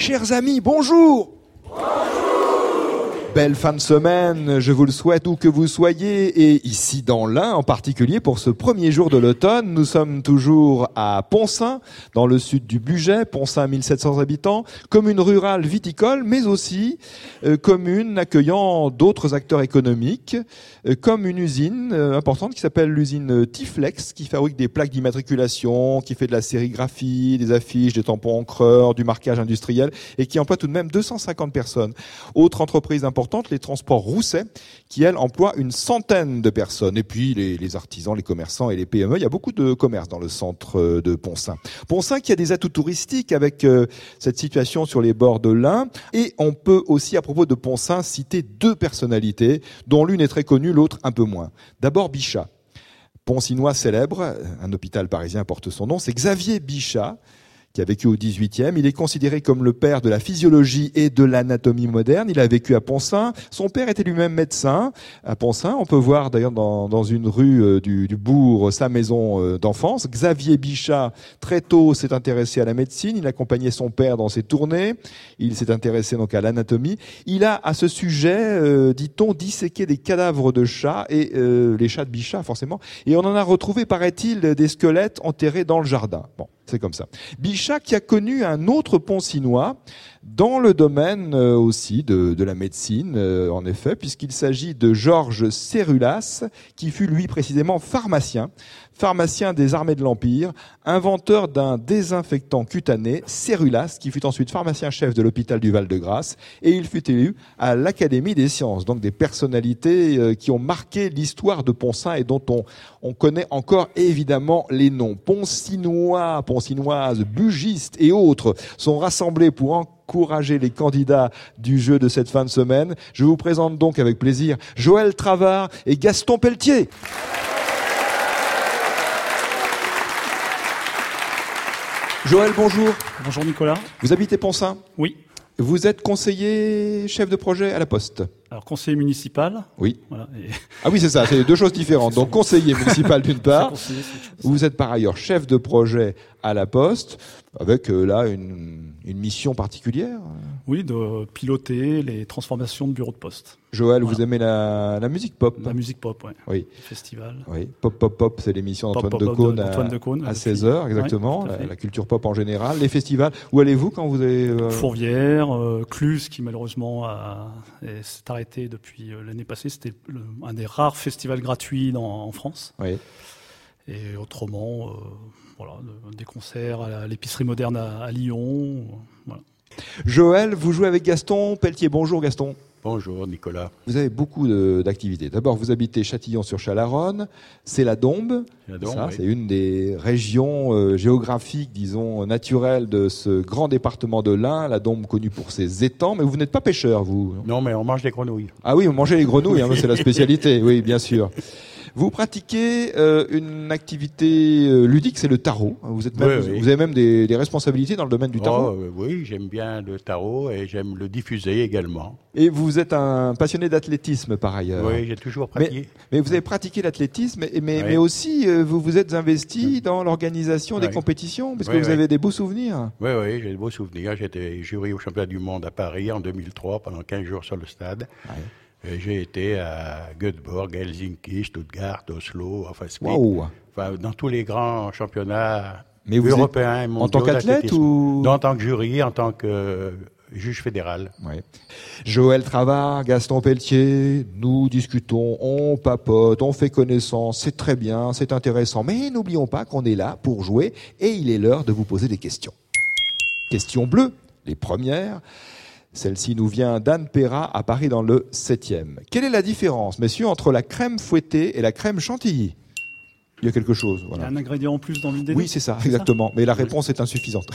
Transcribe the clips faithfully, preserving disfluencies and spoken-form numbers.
Chers amis, bonjour. Belle fin de semaine, je vous le souhaite où que vous soyez, et ici dans l'Ain en particulier pour ce premier jour de l'automne. Nous sommes toujours à Poncin, dans le sud du Bugey. Poncin, mille sept cents habitants, commune rurale viticole, mais aussi euh, commune accueillant d'autres acteurs économiques, euh, comme une usine euh, importante qui s'appelle l'usine Tiflex, qui fabrique des plaques d'immatriculation, qui fait de la sérigraphie, des affiches, des tampons encreurs, du marquage industriel, et qui emploie tout de même deux cent cinquante personnes. Autre entreprise importante, les transports Rousset, qui, elle, emploie une centaine de personnes. Et puis, les, les artisans, les commerçants et les P M E. Il y a beaucoup de commerces dans le centre de Poncin. Poncin qui a des atouts touristiques avec euh, cette situation sur les bords de l'Ain. Et on peut aussi, à propos de Poncin, citer deux personnalités, dont l'une est très connue, l'autre un peu moins. D'abord, Bichat. Poncinois célèbre, un hôpital parisien porte son nom, c'est Xavier Bichat, qui a vécu au dix-huitième. Il est considéré comme le père de la physiologie et de l'anatomie moderne. Il a vécu à Poncin. Son père était lui-même médecin à Poncin. On peut voir d'ailleurs dans, dans une rue du, du bourg sa maison d'enfance. Xavier Bichat, très tôt, s'est intéressé à la médecine. Il accompagnait son père dans ses tournées. Il s'est intéressé donc à l'anatomie. Il a, à ce sujet, euh, dit-on, disséqué des cadavres de chats, et euh, les chats de Bichat, forcément. Et on en a retrouvé, paraît-il, des squelettes enterrés dans le jardin. Bon. C'est comme ça. Bichat qui a connu un autre Poncinois dans le domaine euh, aussi de, de la médecine, euh, en effet, puisqu'il s'agit de Georges Cérulas, qui fut lui précisément pharmacien, pharmacien des armées de l'Empire, inventeur d'un désinfectant cutané, Cérulas, qui fut ensuite pharmacien-chef de l'hôpital du Val-de-Grâce, et il fut élu à l'Académie des sciences. Donc des personnalités euh, qui ont marqué l'histoire de Poncin et dont on, on connaît encore évidemment les noms. Poncinois, Poncinoises, bugistes et autres sont rassemblés pour encourager les candidats du jeu de cette fin de semaine. Je vous présente donc avec plaisir Joël Travard et Gaston Pelletier. Joël, bonjour. Bonjour Nicolas. Vous habitez Poncin ? Oui. Vous êtes conseiller chef de projet à la Poste ? Alors conseiller municipal. Oui. Voilà, et... Ah oui, c'est ça, c'est deux choses différentes. Donc conseiller municipal d'une part. Conseiller, Vous êtes par ailleurs chef de projet à la Poste, avec euh, là une, une mission particulière. Oui, de piloter les transformations de bureaux de poste. Joël, Voilà. vous aimez la, la musique pop ? La musique pop, ouais. Oui. Festival. Oui. Pop, pop, pop, c'est l'émission Pop, d'Antoine pop, pop Decaune de- à, d'Antoine Decaune, à depuis- seize heures, exactement. Ouais, tout à fait. la, la culture pop en général. Les festivals. Où allez-vous quand vous avez... Euh... Fourvière, euh, Cluse, qui malheureusement a, est- s'est arrêté depuis euh, l'année passée. C'était le- un des rares festivals gratuits dans, en France. Oui. Et autrement, euh, voilà, de- des concerts à l'épicerie moderne à, à Lyon. euh, Voilà. Joël, vous jouez avec Gaston Pelletier. Bonjour Gaston. Bonjour Nicolas. Vous avez beaucoup de- d'activités. D'abord, vous habitez Châtillon-sur-Chalaronne. C'est la Dombe. La Dombe, Ça, oui. c'est une des régions euh, géographiques, disons, naturelles de ce grand département de l'Ain. La Dombe connue pour ses étangs. Mais vous n'êtes pas pêcheur, vous ? Non, mais on mange des grenouilles. Ah oui, vous mangez les grenouilles, hein, c'est la spécialité. Oui, bien sûr. Vous pratiquez euh, une activité euh, ludique, c'est le tarot. Vous, êtes même, Oui, vous, oui. vous avez même des, des responsabilités dans le domaine du tarot. Oh, euh, oui, j'aime bien le tarot et j'aime le diffuser également. Et vous êtes un passionné d'athlétisme par ailleurs. Oui, j'ai toujours pratiqué. Mais vous avez pratiqué l'athlétisme, mais, mais, Oui. mais aussi euh, vous vous êtes investi dans l'organisation des Oui. compétitions, parce que Oui, vous oui. avez des beaux souvenirs. Oui, oui, j'ai de beaux souvenirs. J'étais jury au championnat du monde à Paris en deux mille trois pendant quinze jours sur le stade. Et j'ai été à Göteborg, Helsinki, Stuttgart, Oslo, enfin, Split. Waouh. Enfin, dans tous les grands championnats Mais vous européens et êtes mondiaux en tant qu'athlète d'athlétisme. ou Non, en tant que jury, en tant que euh, juge fédéral. Ouais. Joël Travard, Gaston Pelletier, nous discutons, on papote, on fait connaissance, c'est très bien, c'est intéressant, mais n'oublions pas qu'on est là pour jouer et il est l'heure de vous poser des questions. Questions bleues, les premières. Celle-ci nous vient d'Anne Perra à Paris dans le septième. Quelle est la différence, messieurs, entre la crème fouettée et la crème chantilly ? Il y a quelque chose. Il y Voilà. a un ingrédient en plus dans l'idée. Oui, c'est ça, exactement. Mais la réponse est insuffisante.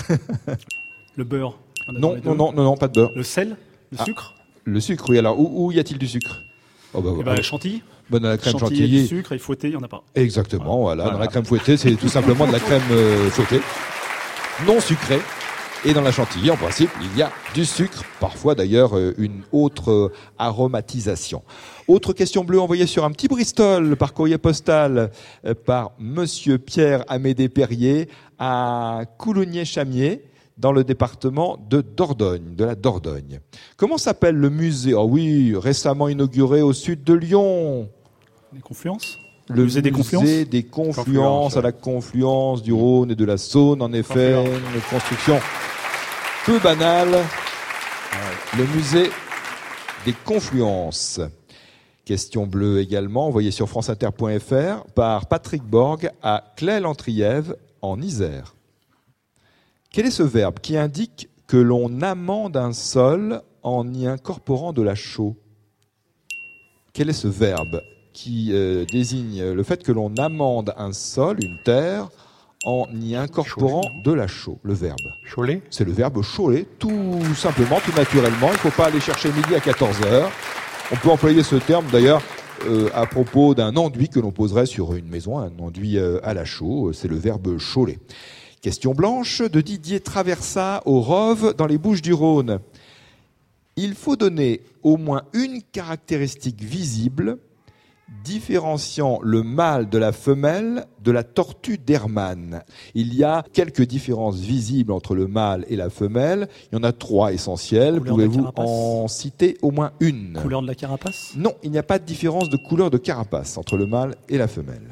Le beurre. On a Non, dans les non, deux. non, non, non, pas de beurre. Le sel, le Ah. sucre. Le sucre, oui. Alors, où, où y a-t-il du sucre ? Oh bah, Et ben, chantilly. bonne à la crème Chantilly et chantilly. du sucre et fouetté, il n'y en a pas. Exactement, voilà. Voilà. Dans la crème fouettée, c'est tout simplement de la crème euh, fouettée, non sucrée. Et dans la chantilly, en principe, il y a du sucre, parfois d'ailleurs euh, une autre euh, aromatisation. Autre question bleue envoyée sur un petit Bristol par courrier postal euh, par Monsieur Pierre Amédée Perrier à Coulognier-Chamier. dans le département de Dordogne, de la Dordogne. Comment s'appelle le musée? Ah oui, récemment inauguré au sud de Lyon. Les Confluences. Le musée des Confluences. musée des Confluences, Confluence, à la confluence du Rhône et de la Saône, en effet, Confluence. une construction peu banale. Le musée des Confluences. Question bleue également, envoyée sur franceinter point f r par Patrick Borg à Claye-Lantriève, en Isère. Quel est ce verbe qui indique que l'on amende un sol en y incorporant de la chaux? Quel est ce verbe qui euh, désigne le fait que l'on amende un sol, une terre, en y incorporant Cholet, de la chaux? Le verbe. Cholet? C'est le verbe choler, tout simplement, tout naturellement. Il ne faut pas aller chercher midi à quatorze heures. On peut employer ce terme d'ailleurs euh, à propos d'un enduit que l'on poserait sur une maison, un enduit euh, à la chaux. C'est le verbe choler. Question blanche de Didier Traversat au Rove dans les Bouches-du-Rhône. Il faut donner au moins une caractéristique visible différenciant le mâle de la femelle de la tortue d'Hermann. Il y a quelques différences visibles entre le mâle et la femelle. Il y en a trois essentielles. Couleur de Pouvez-vous carapace. en citer au moins une? Couleur de la carapace. Non, il n'y a pas de différence de couleur de carapace entre le mâle et la femelle.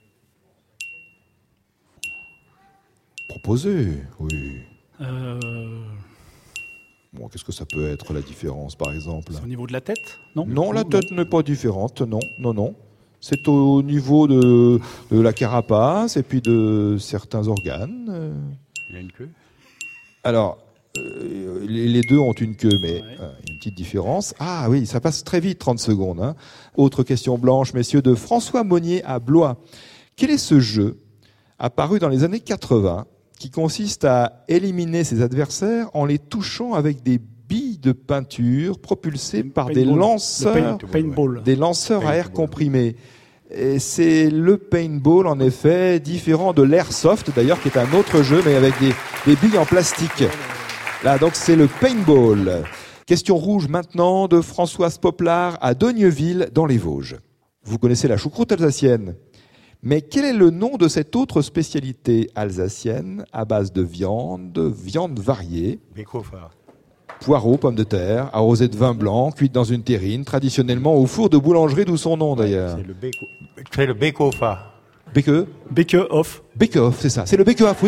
Proposez, oui. Euh, Bon, qu'est-ce que ça peut être la différence, par exemple? c'est au niveau de la tête, non? Non, la tête n'est pas différente, non, non, non. C'est au niveau de, de la carapace et puis de certains organes. euh. Il y a une queue? Alors, euh, les, les deux ont une queue, mais Ouais. euh, une petite différence. Ah oui, ça passe très vite, trente secondes. Hein. Autre question blanche, messieurs, de François Monnier à Blois. Quel est ce jeu apparu dans les années quatre-vingts qui consiste à éliminer ses adversaires en les touchant avec des billes de peinture propulsées par des Paintball. lanceurs, Le paint- paintball. des lanceurs à air Paintball. comprimé. Et c'est le paintball, en effet, différent de l'airsoft, d'ailleurs, qui est un autre jeu, mais avec des, des billes en plastique. Là, donc, c'est le paintball. Question rouge maintenant de Françoise Poplar à Dogneuville, dans les Vosges. Vous connaissez la choucroute alsacienne. Mais quel est le nom de cette autre spécialité alsacienne à base de viande, viande variée, Bécofa. poireaux, pommes de terre, arrosée de vin blanc, cuite dans une terrine, traditionnellement au four de boulangerie, d'où son nom d'ailleurs. C'est le béco... C'est le Bécofa. Beke Beke off. Bekehoff, c'est ça. C'est le Bekehoff, oui.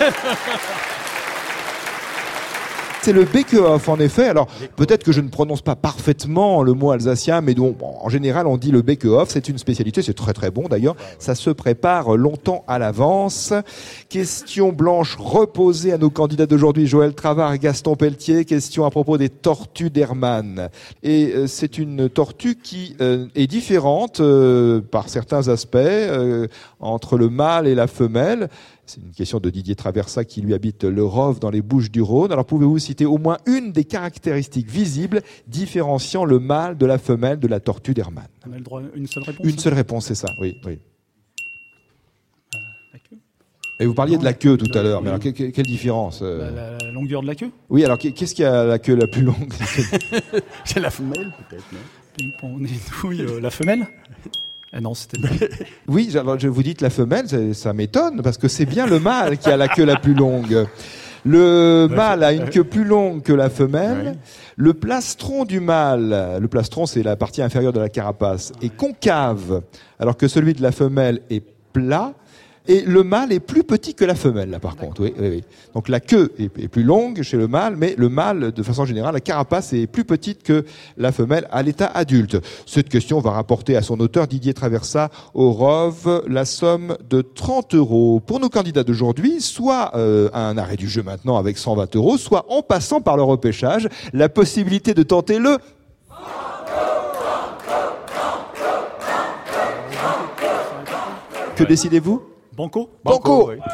C'est le Bekehoff, en effet. Alors, peut-être que je ne prononce pas parfaitement le mot alsacien, mais donc, bon, en général, on dit le Bekehoff. C'est une spécialité, c'est très très bon d'ailleurs. Ça se prépare longtemps à l'avance. Question blanche reposée à nos candidats d'aujourd'hui, Joël Travard et Gaston Pelletier. Question à propos des tortues d'Hermann. Et euh, c'est une tortue qui euh, est différente euh, par certains aspects euh, entre le mâle et la femelle. C'est une question de Didier Traversat qui lui habite le Rove dans les Bouches-du-Rhône. Alors pouvez-vous citer au moins une des caractéristiques visibles différenciant le mâle de la femelle de la tortue d'Hermann? On a le droit à une seule réponse. Une seule réponse, c'est ça, oui, oui. La queue. Et vous parliez de la queue tout à l'heure, mais alors que- que- quelle différence euh La, la longueur de la queue. Oui, alors qu'est-ce qui a la queue la plus longue? C'est la femelle, peut-être, non? Ping-pong, nouille, euh, la femelle. Ah non, c'était. Oui, alors je vous dites la femelle, ça, ça m'étonne, parce que c'est bien le mâle qui a la queue la plus longue. Le mâle a une queue plus longue que la femelle. Ouais. Le plastron du mâle, le plastron c'est la partie inférieure de la carapace, est concave, alors que celui de la femelle est plat. Et le mâle est plus petit que la femelle, là, par contre. Oui, oui, oui. Donc la queue est, est plus longue chez le mâle, mais le mâle, de façon générale, la carapace est plus petite que la femelle à l'état adulte. Cette question va rapporter à son auteur, Didier Traversat, au Rove, la somme de trente euros. Pour nos candidats d'aujourd'hui, soit euh, un arrêt du jeu maintenant avec cent vingt euros, soit en passant par le repêchage, la possibilité de tenter le... Que décidez-vous? Banco. Banco. oui.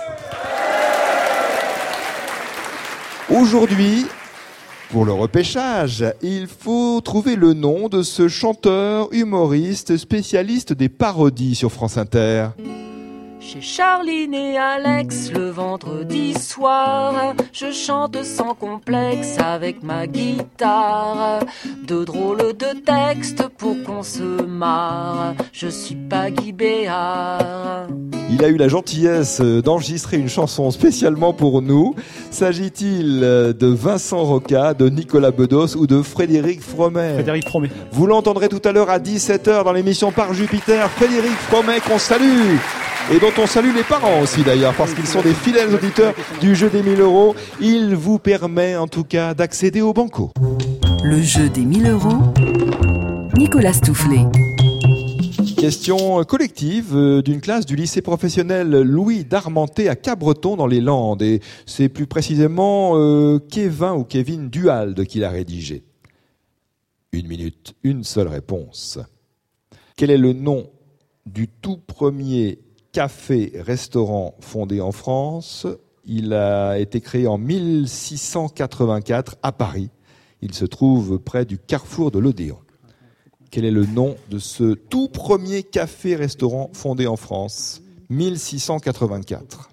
Aujourd'hui, pour le repêchage, il faut trouver le nom de ce chanteur, humoriste, spécialiste des parodies sur France Inter. Chez Charline et Alex, le vendredi soir, je chante sans complexe avec ma guitare. De drôles de textes pour qu'on se marre, je suis pas Guy Béard. Il a eu la gentillesse d'enregistrer une chanson spécialement pour nous. S'agit-il de Vincent Roca, de Nicolas Bedos ou de Frédéric Fromet? Frédéric Fromet. Vous l'entendrez tout à l'heure à dix-sept heures dans l'émission Par Jupiter. Frédéric Fromet qu'on salue et dont on salue les parents aussi d'ailleurs parce qu'ils sont des fidèles auditeurs du jeu des mille euros. Il vous permet en tout cas d'accéder au banco. Le jeu des mille euros, Nicolas Stoufflet. Question collective d'une classe du lycée professionnel Louis Darmenté à Cabreton dans les Landes. Et c'est plus précisément euh, Kevin ou Kevin Duhalde qui l'a rédigé. Une minute, une seule réponse. Quel est le nom du tout premier café-restaurant fondé en France? Il a été créé en mille six cent quatre-vingt-quatre à Paris. Il se trouve près du carrefour de l'Odéon. Quel est le nom de ce tout premier café-restaurant fondé en France, mille six cent quatre-vingt-quatre?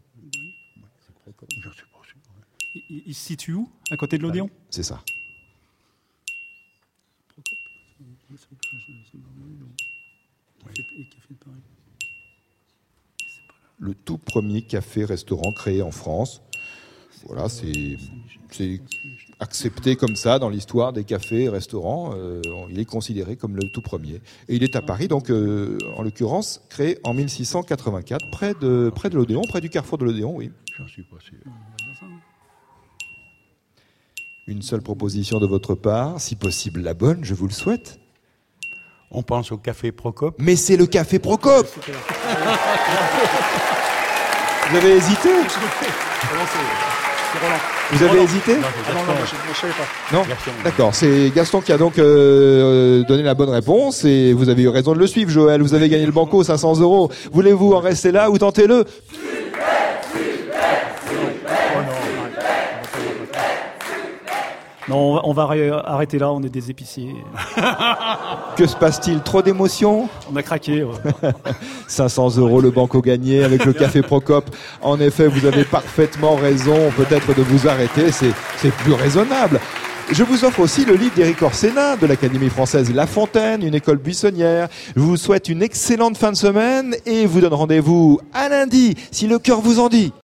Il, il se situe où? À côté de l'Odéon? C'est ça. Le tout premier café-restaurant créé en France. Voilà, c'est, c'est accepté comme ça dans l'histoire des cafés et restaurants. Euh, il est considéré comme le tout premier. Et il est à Paris, donc euh, en l'occurrence, créé en mille six cent quatre-vingt-quatre, près de, près de l'Odéon, près du carrefour de l'Odéon, oui. J'en suis pas sûr. Une seule proposition de votre part, si possible la bonne, je vous le souhaite. On pense au café Procope. Mais c'est le café Procope. Vous avez hésité? Vous avez hésité? Ah non, non, je ne savais pas. Non, d'accord. C'est Gaston qui a donc euh, donné la bonne réponse et vous avez eu raison de le suivre, Joël. Vous avez gagné le banco, cinq cents euros. Voulez-vous en rester là ou tentez-le? Non, on va arrêter là, on est des épiciers. Que se passe-t-il? Trop d'émotions? On a craqué. Ouais. cinq cents euros le banco gagné avec le café Procope. En effet, vous avez parfaitement raison peut-être de vous arrêter, c'est, c'est plus raisonnable. Je vous offre aussi le livre d'Éric Orsena de l'Académie française La Fontaine, une école buissonnière. Je vous souhaite une excellente fin de semaine et vous donne rendez-vous à lundi, si le cœur vous en dit.